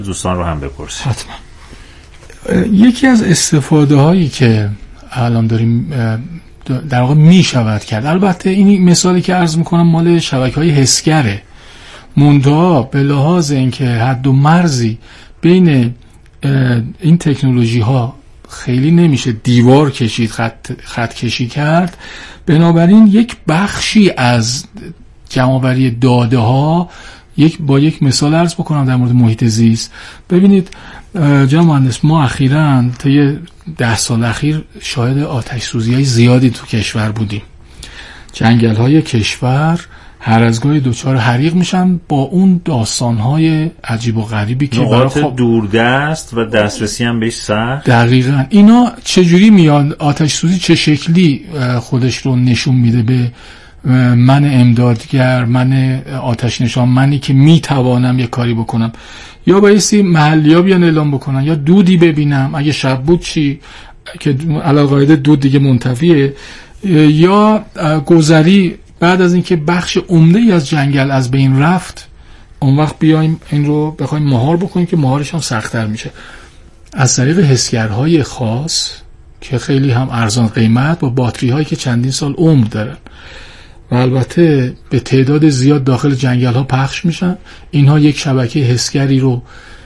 دوستان رو هم بپرسید. حتما. یکی از استفاده هایی که الان داریم در واقع می شود کرد، البته این مثالی که عرض میکنم مال شبکه‌های حسگره، منتها به لحاظ اینکه حد و مرزی بین این تکنولوژی ها خیلی نمیشه دیوار کشید، خط کشی کرد، بنابراین یک بخشی از جمع‌آوری داده ها با یک مثال عرض بکنم در مورد محیط زیست. ببینید جناب مهندس، ما اخیراً طی 10 سال اخیر شاهد آتش سوزی های زیادی تو کشور بودیم. جنگل های کشور هر از گاهی دچار حریق میشن با اون داستان های عجیب و غریبی که نقاط دوردست و دسترسی هم بهش سخت. دقیقاً اینا چجوری میاد، آتش سوزی چه شکلی خودش رو نشون میده به من امدادگر، من آتش نشان، منی که میتوانم یه کاری بکنم، یا بایستی محلی‌ها بیان اعلام بکنن، یا دودی ببینم، اگه شب بود چی که علاقه دود دیگه منتفیه، یا گذری بعد از اینکه بخش عمده‌ای از جنگل از بین رفت اون وقت بیایم این رو بخوایم مهار بکنیم که مهارش هم سخت‌تر میشه از طریق حسگرهای خاص که خیلی هم ارزان قیمت با باتری هایی که چندین سال عمر دارن و البته به تعداد زیاد داخل جنگل ها پخش میشن. اینها یک شبکه حسگری رو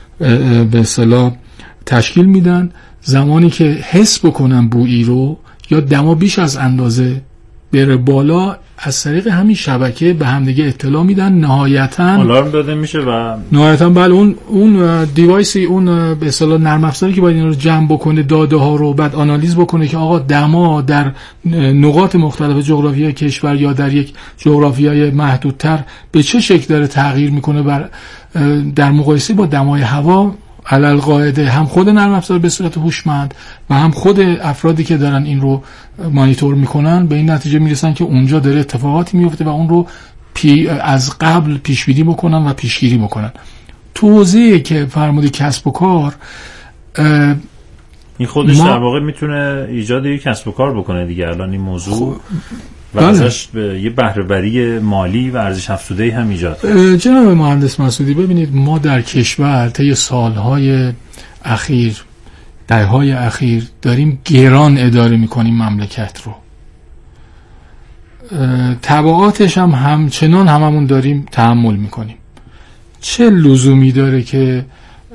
به اصطلاح تشکیل میدن. زمانی که حس بکنن بویی رو یا دما بیش از اندازه بره بالا، از طریق همین شبکه به هم دیگه اطلاع میدن، نهایتاً آلارم داده میشه و نهایتاً بله اون دیوایسی، اون به اصطلاح نرم افزاری که باید این رو جمع بکنه، داده ها رو بعد آنالیز بکنه که آقا دما در نقاط مختلف جغرافیای کشور یا در یک جغرافیای محدودتر به چه شکل داره تغییر میکنه در مقایسه با دمای هوا. علل قاعده هم خود نرم افزار به صورت هوشمند و هم خود افرادی که دارن این رو مانیتور میکنن به این نتیجه میرسن که اونجا داره اتفاقاتی میفته و اون رو از قبل پیش بینی بکنن و پیشگیری بکنن. توضیحی که فرمودی کسب و کار، این خودش در واقع میتونه ایجاد یک کسب و کار بکنه دیگه الان این موضوع و ازش یه بهره‌وری مالی و ارزش افزوده‌ای هم ایجاد. جناب مهندس مسعودی، ببینید ما در کشور طی سالهای اخیر، دهه‌های اخیر داریم گران اداره میکنیم مملکت رو. تبعاتش هم همچنان هممون داریم تحمل میکنیم. چه لزومی داره که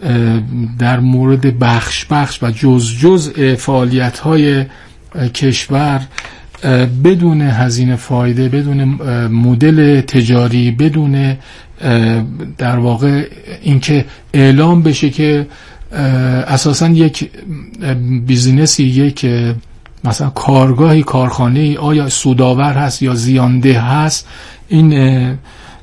در مورد بخش و جزء فعالیت‌های کشور بدون هزینه فایده، بدون مدل تجاری، بدون در واقع اینکه اعلام بشه که اساساً یک بیزینسی، یک مثلا کارگاهی، کارخانه‌ای آیا سودآور هست یا زیانده هست، این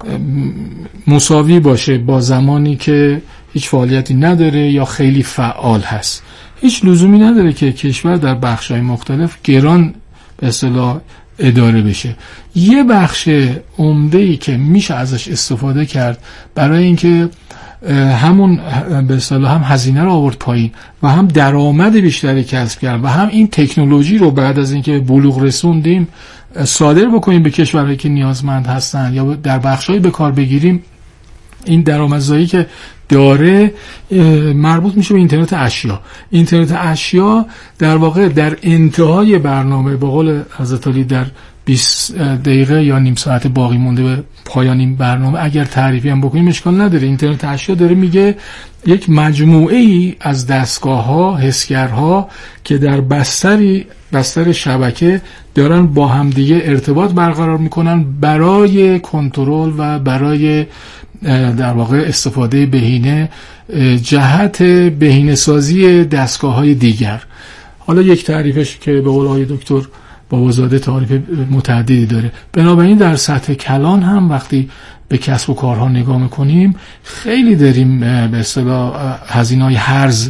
مساوی باشه با زمانی که هیچ فعالیتی نداره یا خیلی فعال هست. هیچ لزومی نداره که کشور در بخش‌های مختلف گران به اصطلاح اداره بشه. یه بخش عمده‌ای که میشه ازش استفاده کرد برای اینکه همون به اصطلاح هم هزینه رو آورد پایین و هم درآمد بیشتری کسب کرد و هم این تکنولوژی رو بعد از اینکه بلوغ رسوندیم صادر بکنیم به کشورهایی که نیازمند هستن یا در بخش‌های به کار بگیریم، این درآمدزایی که داره مربوط میشه به اینترنت اشیا. اینترنت اشیا در واقع در انتهای برنامه، به قول حضرت علی در 20 دقیقه یا نیم ساعت باقی مونده به پایان این برنامه اگر تعریفی هم بکنیم اشکال نداره. اینترنت اشیا داره میگه یک مجموعه ای از دستگاه‌ها، حسگرها که در بستر شبکه دارن با همدیگه ارتباط برقرار میکنن برای کنترل و برای در واقع استفاده بهینه جهت بهینه سازی دستگاه‌های دیگر. حالا یک تعریفش که به قول آقای دکتر بابازاده تعریف متعددی داره. بنابراین در سطح کلان هم وقتی به کسب و کارها نگاه میکنیم خیلی داریم به اصطلاح هزینه‌های هرز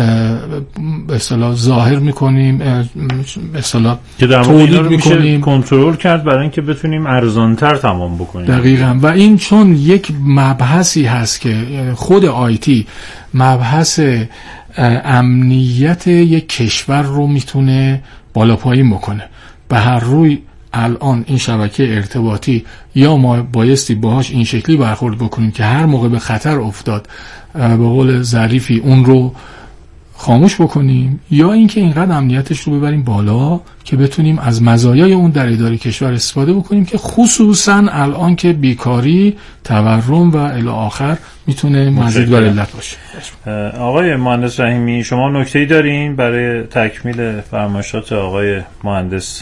به اصطلاح ظاهر میکنیم، به اصطلاح که در واقع اینا رو میشه کنترل کرد برای اینکه بتونیم ارزانتر تمام بکنیم. دقیقاً. و این چون یک مبحثی هست که خود آیتی مبحث امنیت یک کشور رو میتونه بالا پایین بکنه. به هر روی الان این شبکه ارتباطی یا ما بایستی باهاش این شکلی برخورد بکنیم که هر موقع به خطر افتاد به قول ظریفی اون رو خاموش بکنیم، یا اینکه اینقدر امنیتش رو ببریم بالا که بتونیم از مزایای اون در اداره کشور استفاده بکنیم که خصوصا الان که بیکاری، تورم و الی آخر میتونه مزید بر علت باشه. آقای مهندس رحیمی، شما نکته‌ای دارین برای تکمیل فرمایشات آقای مهندس؟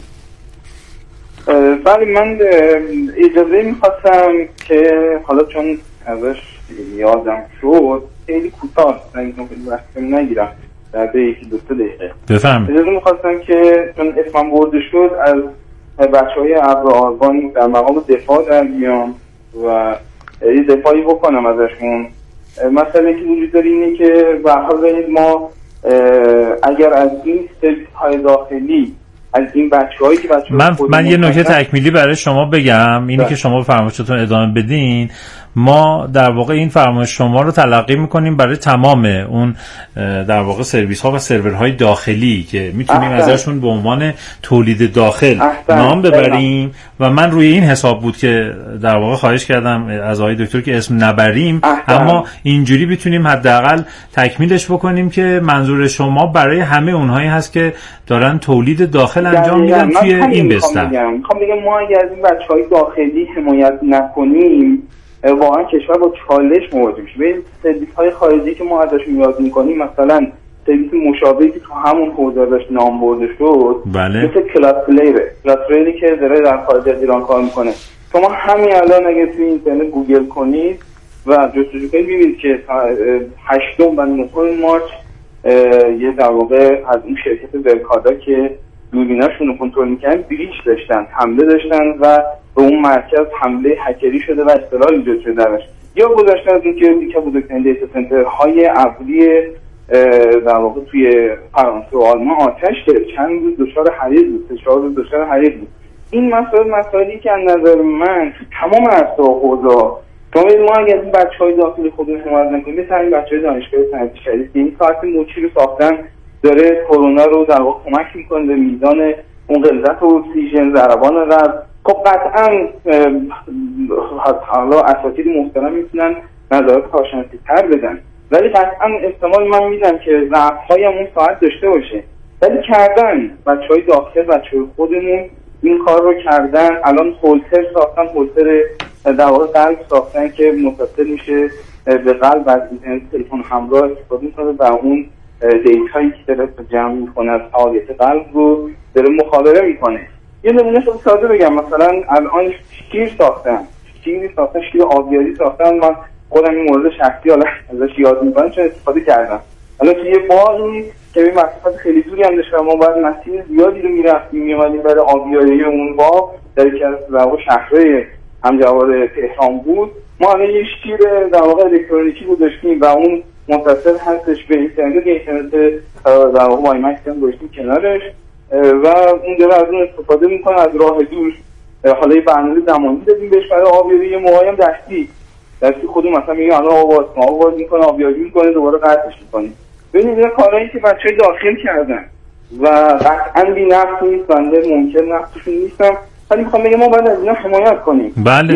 بله، من اجازه میخواستم که حالا چون ازش یادم شد خیلی کوتاه وقت نگیرم، در یکی دو سه دقیقه بفهم. اجازه میخواستم که چون اسمم برده شد از بچهای ابر آربان در مقام دفاع در بیام و یه دفاعی بکنم ازشون. مسئله که وجود داره اینه که به هر حال ما اگر از این سرویس‌های داخلی، از این بچه‌هایی که من یه نکته تکمیلی برای شما بگم، اینی که شما فرمایشتون ادامه بدین. ما در واقع این فرمایش شما رو تلقی میکنیم برای تمام اون در واقع سرویس ها و سرورهای داخلی که میتونیم ازشون به عنوان تولید داخل نام ببریم و من روی این حساب بود که در واقع خواهش کردم از آقای دکتر که اسم نبریم، اما اینجوری بتونیم حداقل تکمیلش بکنیم که منظور شما برای همه اونهایی هست که دارن تولید داخل انجام میدن توی این بستر. میخوام بگم ما اگر از این بچهای داخلی حمایت نکنیم واقعا کشور با چالش مواجه میشه. ببین سرویس‌های خارجی که ما ازشون یاد می‌کنیم، مثلا سرویس مشابهی که تو همون حوزه ازش نام برده شد، بله. مثل کلاسپلیری که داره در خارج از ایران کار میکنه. شما همین الان اگه توی اینترنت گوگل کنید و جستجو کنید ببینید که 8 و 9 مارس یه در واقع از این شرکت ورکادا که دوربیناشون رو کنترل می‌کردن بریچ داشتن، حمله داشتن و به اون مرکز حمله هکری شده و اختلال ایجاد شده درش. یا گذاشتن از این که یکی از بزرگترین دیتا سنترهای ابری در واقع توی فرانسه و آلمان آتش گرفت، چند روز دچار حریق بود، 4 روز دچار حریق بود. این مسائلی که از نظر من تو تمام عرصه و حوزه‌ها ما اگر این بچه‌های داخلی خودمون حمایت نکنیم، مثل این بچه‌های دانشگاه صنعتی شریف که این ساعت موچی رو ساختن داره کرونا رو در واقع کمک می‌کنه به میزان اون غلظت اکسیژن، ضربان قلب. خب قطعاً حالا اساتید محترم میتونن نظرات کارشناسی تر بدن، ولی قطعاً احتمال من میدم که ضعف‌های اون ساعت داشته باشه، ولی کردن بچه‌های داخل، بچه‌های خودمون این کار رو کردن. الان هولتر ساختن، هولتر در واقع قلب ساختن که متصل میشه به قلب از اینترنت تلفن همراه استفاده میکنه و اون دیتایی که داره جمع میکنه از فعالیت قلب رو داره مخابره میکنه. یه نمونه خیلی ساده بگم، مثلا الان شیر ساختن، شیر آبیاری ساختن. من خودم این مورد شخصی حالا ازش یاد میکنم چون استفاده کردم. الان توی باغی که این مسافت خیلی دوری هم داشت و ما باید مسیر زیادی رو میرفتیم میومدیم برای آبیاری اون باغ در یکی از در واقع شهرهای همجوار تهران بود. ما الان یه شیر در واقع الکترونیکی رو داشتیم و اون متصل هستش به اینترنت در واقع وایمکس هم گذاشتیم کنارش و اون داره از اون استفاده میکنه از راه دور. حالا یه برنامه زمانی دادیم بهش برای آبیاری، یه موقعی هم دستی خودمون مثلا میگه الان آواز میکنه، آبیاری میکنه، دوباره قطعش میکنه. ببینید این کارهایی که بچه‌های داخل کردن و قطعاً بی‌نقص نیست، بنده ممکن نقصشون نیستم، ولی میخوام بگم ما باید از اینا حمایت کنیم. بله،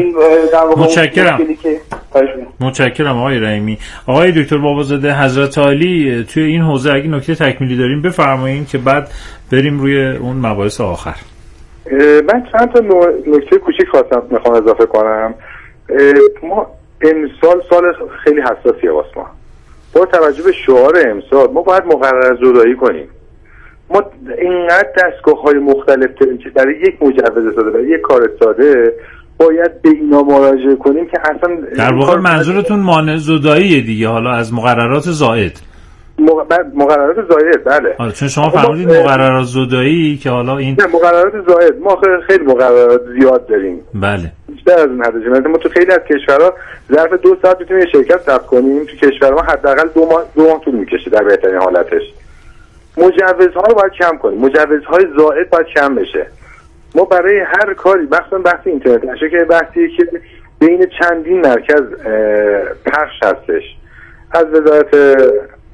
متشکرم آقای رحیمی. آقای دکتر بابازاده حضرت عالی، توی این حوزه اگه نکته تکمیلی داریم بفرمایید که بعد بریم روی اون مباحث آخر. من چند تا نکته کوچیک میخوام اضافه کنم. ما امسال سال خیلی حساسیه واسه ما. با توجه به شعار امسال ما باید مقرر زدایی کنیم. ما اینقدر دستگاه‌های مختلف داریم که برای یک مجوز ساده، برای یک کار ساده باید به اینا مراجعه کنیم که اصلا در واقع منظورتون مانع زداییه دیگه، حالا از مقررات زائد. مقررات زائد، بله. آره، چون شما فرمودید مقررات زدایی که حالا این مقررات زائد ما خیلی مقررات زیاد داریم. بله. بیشتر از این حد جمعیت ما تو خیلی از کشورها ظرف 2 ساعت میتونیم یه شرکت ثبت کنیم، تو کشور ما حداقل 2 ماه طول میکشه در بهترین حالتش. مجوزها رو باید کم کنیم، مجوزهای زائد باید کم بشه. ما برای هر کاری، مثلا بحث اینترنت نشه که بحثی که بین چندین مرکز پخش هستش، از وزارت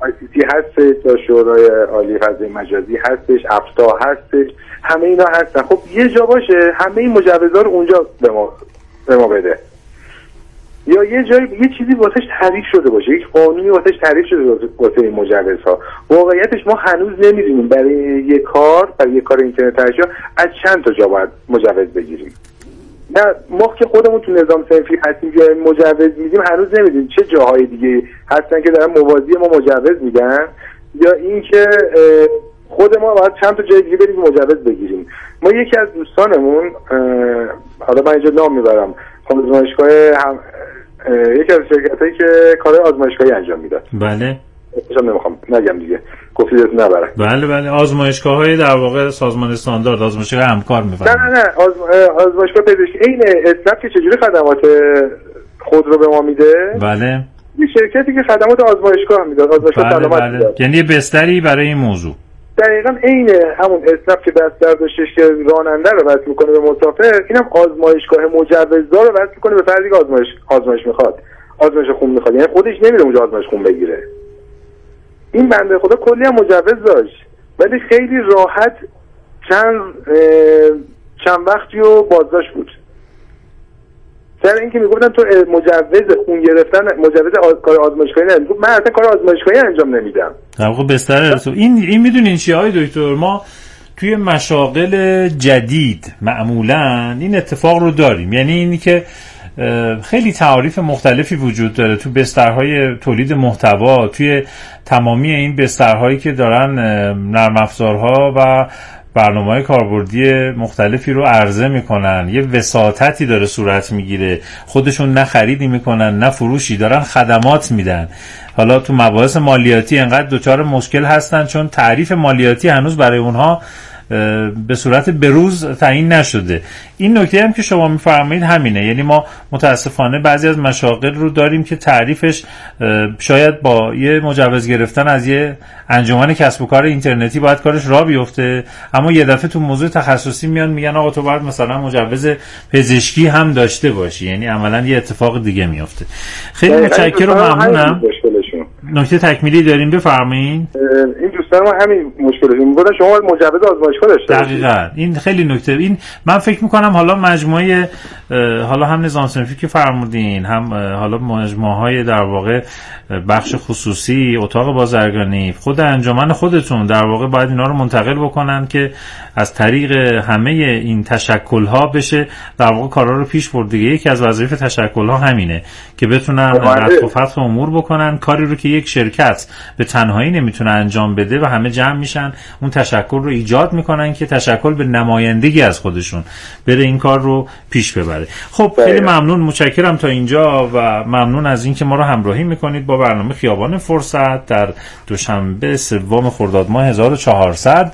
ICT هستش، یا شورای عالی فضای مجازی هستش، افتا هستش، همه اینا هستن. خب یه جا باشه همه این مجوزها رو اونجا به ما بده، یا یه جایی یه چیزی واسش تعریف شده باشه، یک قانونی واسش تعریف شده واسه این مجوزها. واقعیتش ما هنوز نمیدونیم برای یک کار اینترنت اشیا از چند تا جا باید مجوز بگیریم. نه ما که خودمون تو نظام صنفی هستیم که مجوز میدیم هنوز نمیدونیم چه جاهای دیگه هستن که دارن موازی ما مجوز میدن، یا اینکه خود ما باید چند تا جای دیگه بریم مجوز بگیریم. ما یکی از دوستانمون، حالا من اینجا نام میبرم، آزمایشگاه یکی از شرکتایی که کار آزمایشگاهی انجام میداد. بله. نمیخوام نگم دیگه، گفتید نبرم. بله آزمایشگاه‌های در واقع سازمان استاندارد، آزمایشگاه همکار می‌فرمایید. نه آزمایشگاه پزشکی این اسنپ که چجوری خدمات خود رو به ما میده. بله. یه شرکتی که خدمات آزمایشگاه میده، آزمایشگاه سلامت میده. یعنی یه بستری برای این موضوع. دقیقاً عین همون اسنپ که بستر داشتش که راننده رو وصل می‌کنه به مسافر، اینم آزمایشگاه مجوزدار رو وصل می‌کنه به فردی که آزمایش می‌خواد، آزمایش خون می‌خواد، یعنی خودش نمیره اونجا آزمایش خون بگیره. این بنده خدا کلی هم مجوز داشت ولی خیلی راحت چند وقتی رو بازداشت بود، سر اینکه میگفتن تو مجوز خون گرفتن، مجوز کار آزمایشگاهی نمیدونم، من اصلا کار آزمایشگاهی انجام نمیدم. در واقع بستر این میدونین چیه های دکتر؟ ما توی مشاغل جدید معمولا این اتفاق رو داریم، یعنی اینی که خیلی تعاریف مختلفی وجود داره تو بسترهای تولید محتوا، توی تمامی این بسترهایی که دارن نرم افزارها و برنامه‌های کاربردی مختلفی رو عرضه میکنن، یه وساطتی داره صورت میگیره، خودشون نه خریدی میکنن نه فروشی، دارن خدمات میدن. حالا تو مباحث مالیاتی انقدر دچار مشکل هستن چون تعریف مالیاتی هنوز برای اونها به صورت بروز تعیین نشده. این نکته هم که شما میفرمایید همینه، یعنی ما متاسفانه بعضی از مشاغل رو داریم که تعریفش شاید با یه مجوز گرفتن از یه انجمن کسب و کار اینترنتی باید کارش راه بیفته، اما یه دفعه تو موضوع تخصصی میان میگن آقا تو باید مثلا مجوز پزشکی هم داشته باشی، یعنی عملا یه اتفاق دیگه میفته. خیلی متشکرم و ممنونم. نکته تکمیلی دارین بفرمایید. این دوستان ما همین مشکلشون میگن شما مجوز آزمایشگاه داشته باشید. دقیقاً این خیلی نکته، این من فکر میکنم حالا مجموعه حالا هم نظام صنفی که فرمودین، هم حالا مجموعه‌های در واقع بخش خصوصی، اتاق بازرگانی، خود انجمن خودتون در واقع باید اینا رو منتقل بکنن که از طریق همه این تشکل‌ها بشه در واقع کارا رو پیش برد دیگه. یکی از وظایف تشکل‌ها همینه که بتونن رفع و فتح امور بکنن، کاری رو که یک شرکت به تنهایی نمیتونه انجام بده و همه جمع میشن اون تشکل رو ایجاد میکنن که تشکل به نمایندگی از خودشون بره این کار رو پیش ببره. خب خیلی ممنون، متشکرم تا اینجا و ممنون از اینکه ما رو همراهی میکنید با برنامه خیابان فرصت در دوشنبه 3 خرداد ماه 1400.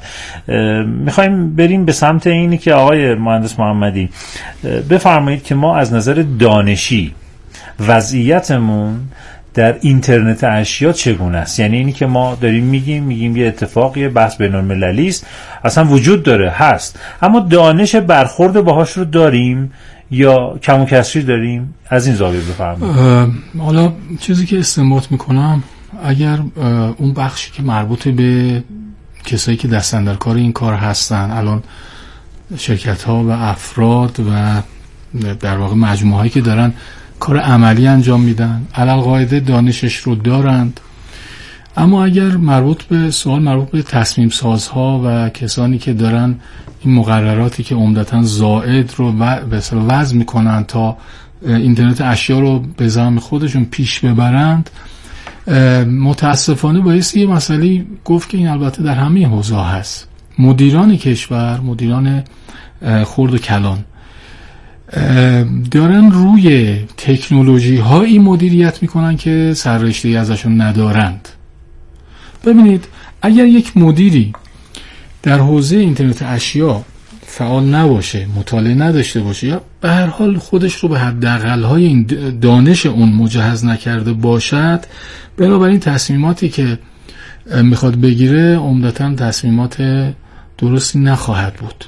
میخوایم بریم به سمت اینی که آقای مهندس محمدی بفرمایید که ما از نظر دانشی وضعیتمون در اینترنت اشیا چگونه است؟ یعنی اینی که ما داریم میگیم یه اتفاقی بحث بین‌المللی است، اصلا وجود داره هست، اما دانش برخورد باهاش رو داریم یا کم و کسری داریم؟ از این زاویه بفرمایید. حالا چیزی که استنباط میکنم، اگر اون بخشی که مربوط به کسایی که دست اندر کار این کار هستن، الان شرکت ها و افراد و در واقع مجموعه هایی که دارن کار عملی انجام میدن، علل قاعده دانشش رو دارند، اما اگر مربوط به تصمیم سازها و کسانی که دارن این مقرراتی که عمدتاً زائد رو وضع میکنن تا اینترنت اشیا رو به زعم خودشون پیش ببرند، متاسفانه بایستی یه مسئله گفت که این البته در همه حوزه هست. مدیران کشور، مدیران خرد و کلان دارن روی تکنولوژی هایی مدیریت میکنن که سررشته‌ای ازشون ندارند. ببینید، اگر یک مدیری در حوزه اینترنت اشیا فعال نباشه، مطالعه نداشته باشه، یا به هر حال خودش رو به حداقل‌های این دانش اون مجهز نکرده باشد، بنابراین تصمیماتی که میخواد بگیره عمدتاً تصمیمات درستی نخواهد بود.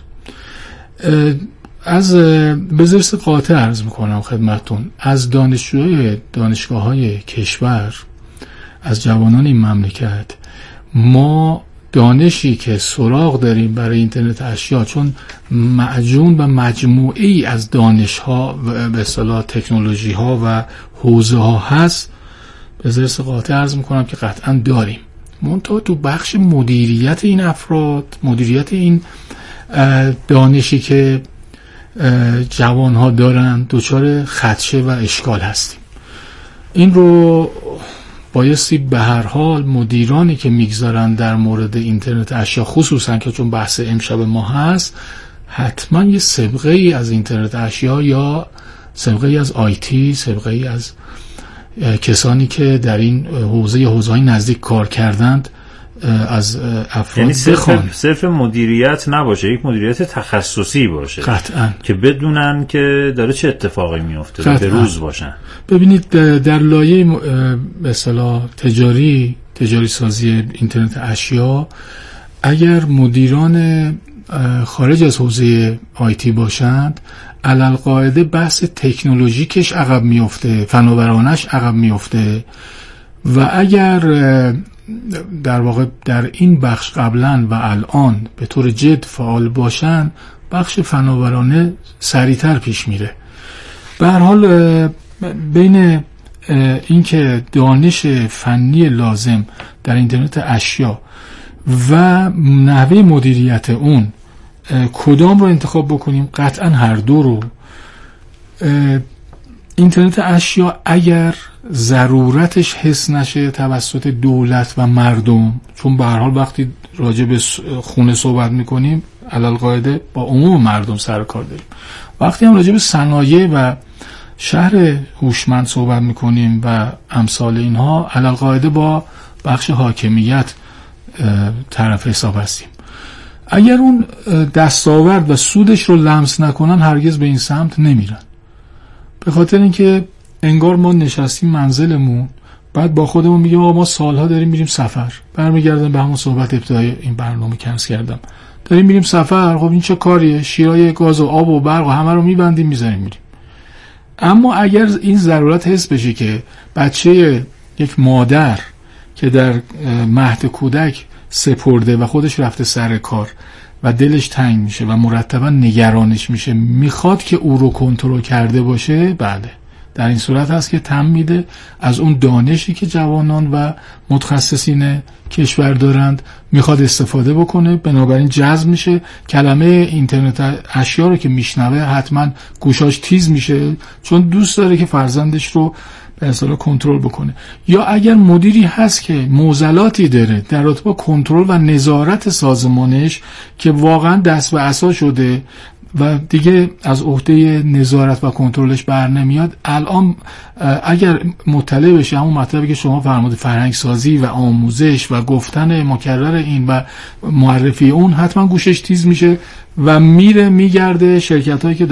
از بزرس قاطع عرض میکنم خدمتون، از دانشجوهای دانشگاه‌های کشور از جوانان این مملکت ما دانشی که سراغ داریم برای اینترنت اشیا، چون معجون و مجموعی از دانش ها و به اصطلاح تکنولوژی ها و حوزه ها هست، به ذرس قاطع عرض میکنم که قطعا داریم. منتها تو بخش مدیریت این افراد، مدیریت این دانشی که جوان ها دارن، دچار خدشه و اشکال هستیم. این رو بایستی به هر حال مدیرانی که میگذارن در مورد اینترنت اشیا، خصوصا که چون بحث امشب ما هست، حتما یه سابقه ای از اینترنت اشیا یا سابقه ای از آیتی، سابقه ای از کسانی که در این حوزه‌های نزدیک کار کردند از افراد یعنی صرف مدیریت نباشه، یک مدیریت تخصصی باشه قطعا، که بدونن که داره چه اتفاقی میفته، به روز باشن. ببینید در لایه به اصطلاح تجاری سازی اینترنت اشیا، اگر مدیران خارج از حوزه آیتی باشند، علالقاعده بحث تکنولوژیکش عقب میفته، فناورانش عقب میفته. و اگر در واقع در این بخش قبلا و الان به طور جد فعال باشن، بخش فناورانه سریعتر پیش میره. به هر حال بین اینکه دانش فنی لازم در اینترنت اشیا و نحوه مدیریت اون کدام رو انتخاب بکنیم، قطعا هر دو رو. اینترنت اشیا اگر ضرورتش حس نشه توسط دولت و مردم، چون به هر حال وقتی راجع به خونه صحبت میکنیم علالقاعده با عموم مردم سر کار داریم، وقتی هم راجع به صنایع و شهر هوشمند صحبت میکنیم و امثال اینها، علالقاعده با بخش حاکمیت طرف حساب هستیم. اگر اون دستاورد و سودش رو لمس نکنن، هرگز به این سمت نمیرن. به خاطر اینکه انگار ما نشستیم منزلمون، بعد با خودمون میگیم ما سالها داریم میریم سفر. برمیگردم به همون صحبت ابتدای این برنامه کنس کردم، داریم میریم سفر، خب این چه کاریه؟ شیرای گاز و آب و برق و همه رو میبندیم میذاریم میریم. اما اگر این ضرورت حس بشه که بچه یک مادر که در مهد کودک سپرده و خودش رفته سر کار و دلش تنگ میشه و مرتبا نگرانش میشه، میخواد که او رو کنترل کرده باشه، بله، در این صورت هست که تم میده از اون دانشی که جوانان و متخصصین کشور دارند، میخواد استفاده بکنه. بنابراین جذب میشه. کلمه اینترنت اشیا رو که میشنوه حتما گوشاش تیز میشه، چون دوست داره که فرزندش رو به اصطلاح کنترل بکنه. یا اگر مدیری هست که معضلاتی داره در رابطه با کنترل و نظارت سازمانش که واقعا دست به عصا شده و دیگه از عهده نظارت و کنترلش بر نمیاد، الان اگر مطلع بشه همون مطلبی که شما فرمودید، فرهنگ سازی و آموزش و گفتن مکرر این و معرفی اون، حتما گوشش تیز میشه و میگرده شرکت هایی که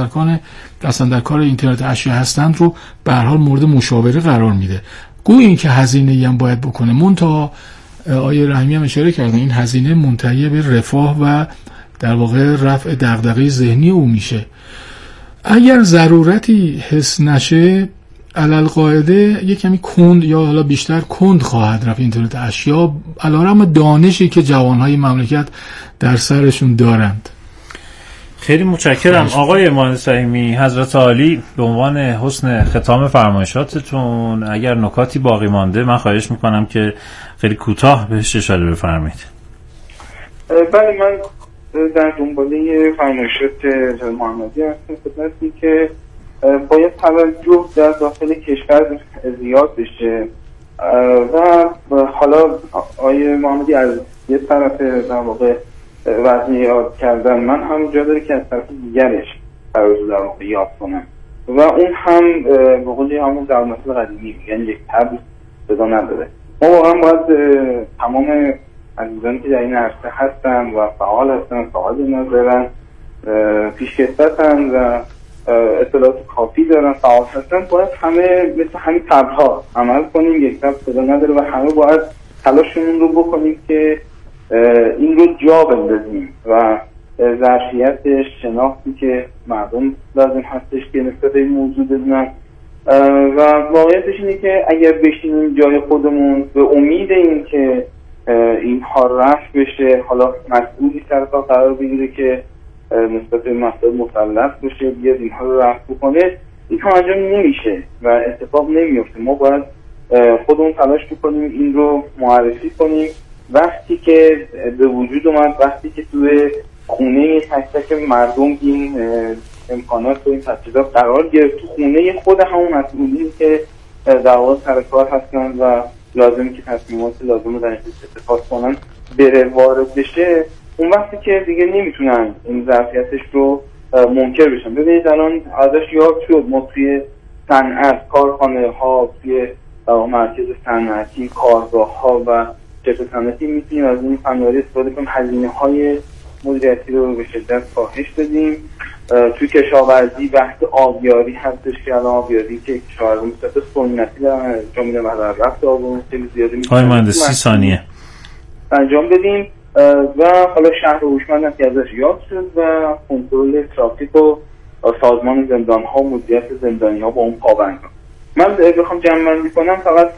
دستن در کار اینترنت اشیا هستند رو به هر حال مورد مشاوره قرار میده. گویا این که هزینه‌ای هم باید بکنه، منتها آیه رحیمی هم اشاره کردن این هزینه منتهی به رفاه و در واقع رفع دغدغه ذهنی او میشه. اگر ضرورتی حس نشه، علالقاعده یک کمی کند یا حالا بیشتر کند خواهد رفت اینترنت اشیا، علیرغم دانشی که جوانهای مملکت در سرشون دارند. خیلی متشکرم آقای مهندس رحیمی. حضرت عالی، به عنوان حسن ختام فرمایشاتتون اگر نکاتی باقی مانده من خواهش میکنم که خیلی کوتاه بهش اشاره بفرمایید. بله، من در دنباله فرمایشات جناب محمدی هستم خدمتی که باید توجه در داخل کشور زیاد بشه و حالا آیه محمدی از یه طرف در واقع وزنی یاد کردن، من هم جا داره که از طرف دیگرش توجه در واقع یاد کنم و اون هم به قولی همون در مثل قدیمی میگن یک تبل صدا نداره. ما واقعا باید تمام عزیزانی که در این عرصه هستن و فعال هستن، فعال نظرن، پیشکسوتن و اطلاعات کافی دارن، فعال هستن، باید همه مثل همین تبل‌ها عمل کنیم. یک تبل صدا نداره و همه باید تلاشمون رو بکنیم که این رو جا بندازیم و ظرفیت شناختی که مردم لازم هستش که نسبت به این موضوع بدونن و واقعیتش اینه که اگر بشینیم جای خودمون به امید این که اینها رفع بشه، حالا مسئولی سر کار قرار بگیره که نسبت به مسائل مسلط بشه بیاد اینها رو رفع بکنه، اینها انجام نمیشه و اتفاق نمیفته. ما باید خودمون تلاش بکنیم این رو معرفی کنیم. وقتی که به وجود اومد، وقتی که توی خونه تک تک مردم این امکانات و این تجهیزات قرار گرفت، تو خونه خود همون مسئولین که در واقع سر کار هستن و لازمی که تصمیمات لازم رو در اتخاذ کنن بره وارد بشه، اون وقتی که دیگه نمیتونن این ظرفیتش رو منکر بشن. ببینید الان ازش یاد شد ما توی صنعت، کارخانه ها، توی مرکز صنعتی، کارگاه ها و شرکت صنعتی میتونیم از این فناوری استفاده کنیم، هزینه های مدیریتی رو به شدت کاهش بدیم. توی کشاورزی بحث آبیاری هستش که الان آبیاری که کشاورزی مستقل سنتی دارن انجام میدن و در رفت آبون خیلی زیاده آقای مهندس 30 ثانیه انجام بدیم و حالا شهر هوشمند هم که ازش یاد شد و کنترل ترافیک و سازمان زندان ها و مدیریت زندانی ها با اون پابند. من بخوام جمع‌بندی کنم فقط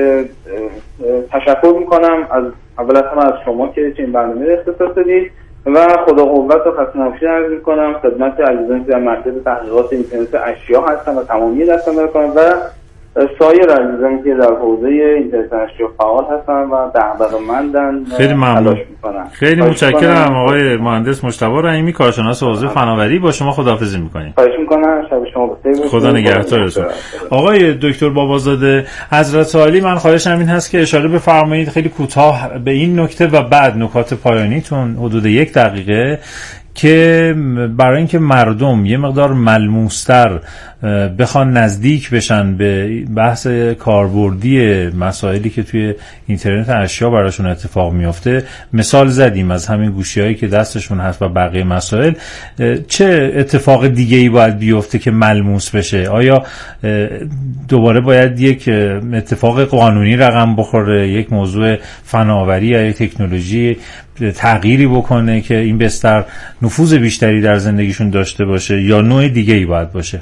تشکر میکنم از اول از شما که این برنامه رو اختصاص دادید و خدا قوت و خسته نباشید عرض میکنم خدمت عزیزانی که در مرکز تحقیقات اینترنت اشیا هستن و تمامی دستان کنم و سایر عزیزانی که در حوزه اینترنت اشیا فعال هستن و دغدغه‌مندن. خیلی ممنون. خیلی متشکرم آقای مهندس مجتبی رحیمی، کارشناس حوزه فناوری. با شما خداحافظی میکنیم. خواهش میکنم. شب شما بخیر. خدا نگهدارتون. آقای دکتر بابازاده حضرت عالی، من خواهشم این هست که اشاره بفرمایید خیلی کوتاه به این نکته و بعد نکات پایانیتون حدود 1 دقیقه که برای اینکه مردم یه مقدار ملموستر بخوان نزدیک بشن به بحث کاربردی مسائلی که توی اینترنت اشیا براشون اتفاق میفته، مثال زدیم از همین گوشی‌هایی که دستشون هست و بقیه مسائل. چه اتفاق دیگه‌ای باید بیفته که ملموس بشه؟ آیا دوباره باید یک اتفاق قانونی رقم بخوره، یک موضوع فناوری یا یک تکنولوژی تغییری بکنه که این بستر نفوذ بیشتری در زندگیشون داشته باشه، یا نوع دیگه‌ای باید باشه؟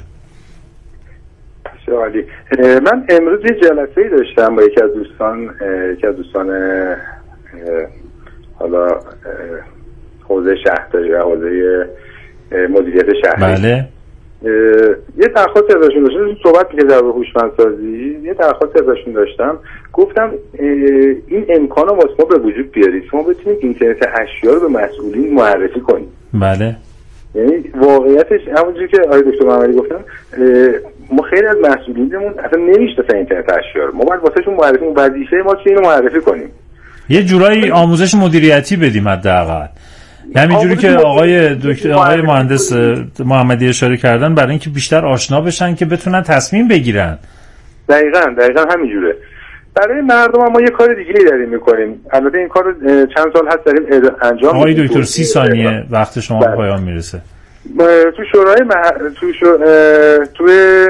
عالی. من امروز یه جلسه‌ای داشتم با یکی از دوستان حالا حوزه شهرداری و حوزه مدیریت شهری. بله. یه درخواست ازشون داشتم، صحبت می‌کردم در هوشمندسازی، یه درخواست ازشون داشتم، گفتم این امکانو واسه ما به وجود بیارید، شما بتونید اینترنت اشیا رو به مسئولین معرفی کنید. بله. یعنی واقعیتش همونجوری که آقای دکتر محمدی گفتن، ما خیلی از مسئولینمون اصلا نمی‌شناسن اینترنت اشیا رو. ما باید واسهشون معرفی، وظیفه ما چیه اینو معرفی کنیم. یه جورایی آموزش مدیریتی بدیم حداقل. همینجوری که آقای مهندس محمدی اشاره کردن، برای اینکه بیشتر آشنا بشن که بتونن تصمیم بگیرن. دقیقاً همینجوره. برای مردم ما یه کار دیگه‌ای داریم می‌کنیم. البته این کار چند سال هست داریم انجام میدیم. آقای دکتر 30 ثانیه وقت شما به پایان میرسه. تو شورای توی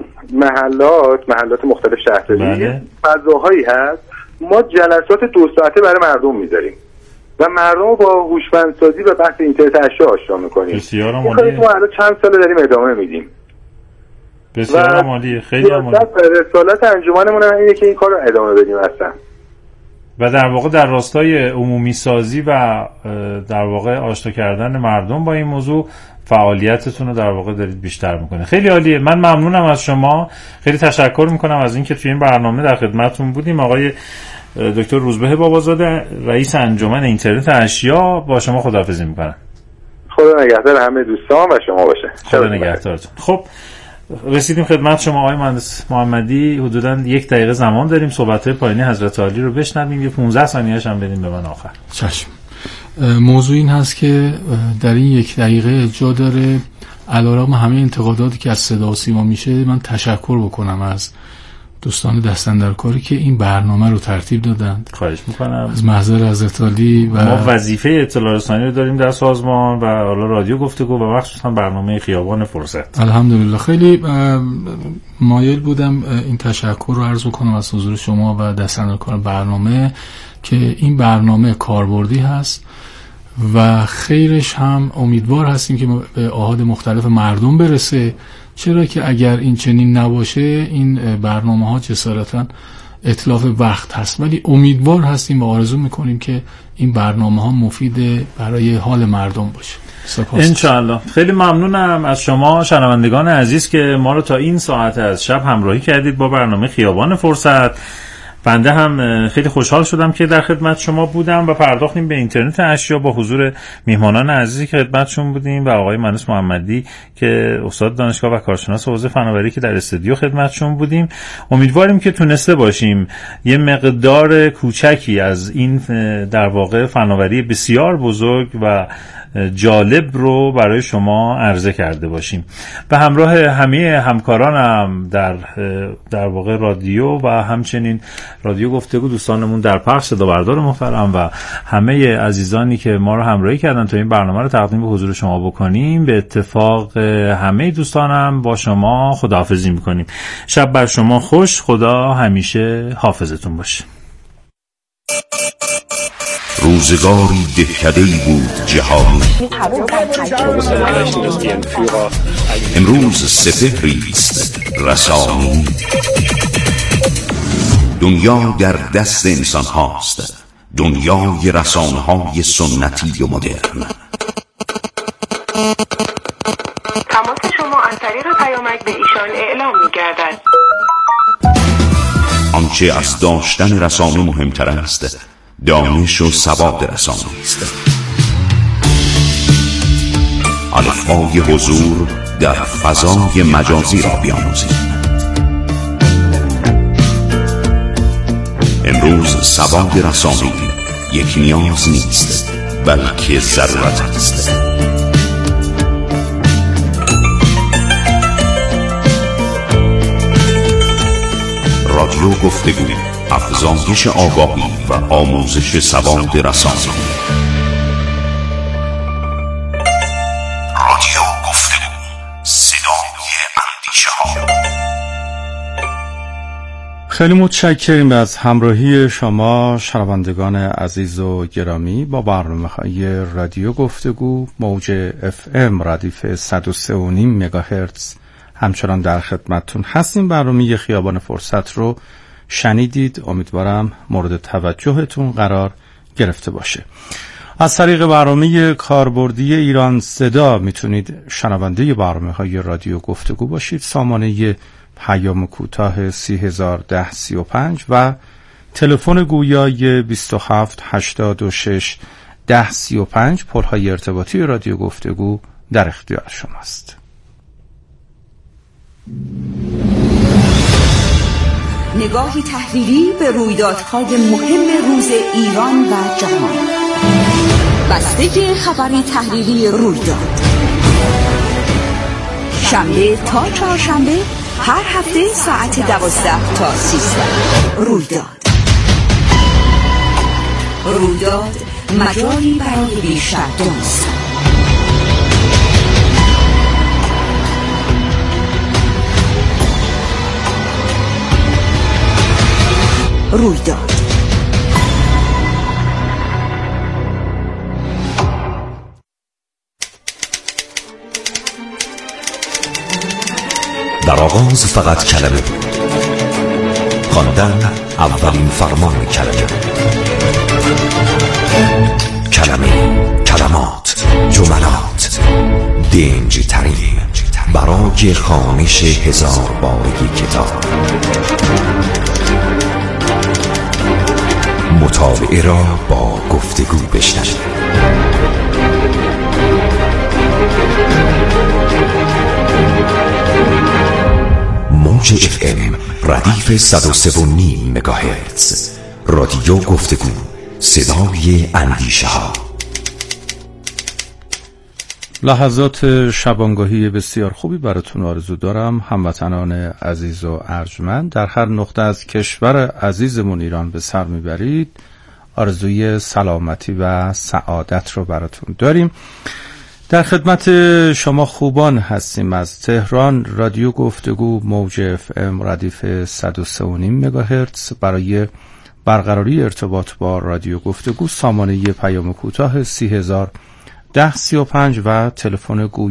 محلات مختلف شهرداری فضاهایی هست، ما جلسات 2 ساعته برای مردم می‌ذاریم و مردم با هوشمندسازی و بحث اینترنت اشیا آشنا می‌کنیم. بسیار عالی. ما الان چند سال داریم ادامه میدیم. بسیار عالی. خیلی عالی. رسالت انجمنمون اینه که این کار رو ادامه بدیم اصلا. و در واقع در راستای عمومی سازی و در واقع آشنا کردن مردم با این موضوع فعالیتتون رو در واقع دارید بیشتر میکنه. خیلی عالیه. من ممنونم از شما. خیلی تشکر میکنم از اینکه توی این برنامه در خدمتتون بودیم. آقای دکتر روزبه بابازاده، رئیس انجمن اینترنت اشیا، با شما خداحافظی میکنم. خدا نگهدار همه دوستان و شما باشه. خدا نگهدارتون. خب رسیدیم خدمت شما آقای مهندس محمدی. حدوداً 1 دقیقه زمان داریم صحبت‌های پایانی حضرت عالی رو بشنویم. یه 15 ثانیه‌اش هم بدیم به من آخر. چشم. موضوع این هست که در این 1 دقیقه جا داره علیرغم همه انتقاداتی که از صدا و سیما میشه، من تشکر بکنم از دوستان دستاندرکاری که این برنامه رو ترتیب دادند. خواهش میکنم. از محضر حضرت عالی و ما وظیفه اطلاع رسانی رو داریم در سازمان و حالا رادیو گفتگو و مخصوصا برنامه خیابان فرصت. الحمدلله. خیلی مایل بودم این تشکر رو عرض کنم از حضور شما و دستاندرکار برنامه که این برنامه کاربردی هست و خیرش هم امیدوار هستیم که به آحاد مختلف مردم برسه چرا که اگر این چنین نباشه این برنامه‌ها جسارتاً اتلاف وقت هست، ولی امیدوار هستیم و آرزو میکنیم که این برنامه‌ها مفید برای حال مردم باشه. انشاءالله. خیلی ممنونم از شما شنوندگان عزیز که ما رو تا این ساعت از شب همراهی کردید با برنامه خیابان فرصت. بنده هم خیلی خوشحال شدم که در خدمت شما بودم و پرداختیم به اینترنت اشیا با حضور میهمانان عزیزی که خدمتشون بودیم و آقای مهندس محمدی که استاد دانشگاه و کارشناس حوزه فناوری که در استودیو خدمتشون بودیم. امیدواریم که تونسته باشیم یه مقدار کوچکی از این در واقع فناوری بسیار بزرگ و جالب رو برای شما عرضه کرده باشیم. به همراه همه همکارانم در واقع رادیو و همچنین رادیو گفتگو، دوستانمون در پخش، صدا بردار محترم و همه عزیزانی که ما رو همراهی کردن تا این برنامه رو تقدیم به حضور شما بکنیم، به اتفاق همه دوستانم با شما خداحافظی میکنیم. شب بر شما خوش. خدا همیشه حافظتون باشه. روزگاری دهکده‌ای بود جهانی، امروز سپهریست رسانی. دنیا در دست انسان هاست، دنیای رسانه های سنتی و مدرن. تماس شما از طریق پیامک به ایشان اعلام می گردد. آنچه از داشتن رسانه مهمتر است دانش و سواد رسانه است. الفبای حضور در فضای مجازی را بیاموزید. امروز سواد رسانه یک نیاز نیست بلکه ضرورت است. رادیو گفتگو، افزایش آگاهی و آموزش سواد رسانه. رادیو گفتگو، صدای اندیشه ها. خیلی متشکریم از همراهی شما شنوندگان عزیز و گرامی با برنامه‌های رادیو گفتگو. موج FM ردیف 103.5 مگاهرتز همچنان در خدمتتون هستیم. برنامه خیابان فرصت رو شنیدید. امیدوارم مورد توجهتون قرار گرفته باشه. از طریق برنامه کاربردی ایران صدا میتونید شنونده برنامه‌های رادیو گفتگو باشید. سامانه پیام کوتاه 301035 و تلفن گویای 2786 1035 پل‌های ارتباطی رادیو گفتگو در اختیار شماست. نگاهی تحلیلی به رویدادهای مهم روز ایران و جهان. بسته خبری تحلیلی رویداد، شنبه تا چهارشنبه هر هفته ساعت 12 تا 13. رویداد مجالی برای بیشتر دانستن. رویداد. در آغاز فقط کلمه بود، خواندن اولین فرمان کلمه. کلمه، کلمات، جملات، دنج ترین برای خوانش 1000 بارگی کتاب. مطالعه را با گفتگو بشنوید. موج FM ردیف 103.5 مگاهرتز. رادیو گفتگو، صدای اندیشه ها. لحظات شبانگاهی بسیار خوبی براتون آرزو دارم. هموطنان عزیز و ارجمند در هر نقطه از کشور عزیزمون ایران به سر میبرید. آرزوی سلامتی و سعادت رو براتون داریم. در خدمت شما خوبان هستیم از تهران. رادیو گفتگو موج FM ردیف 103.5 مگاهرتز. برای برقراری ارتباط با رادیو گفتگو سامانه پیام کوتاه 301035 و تلفن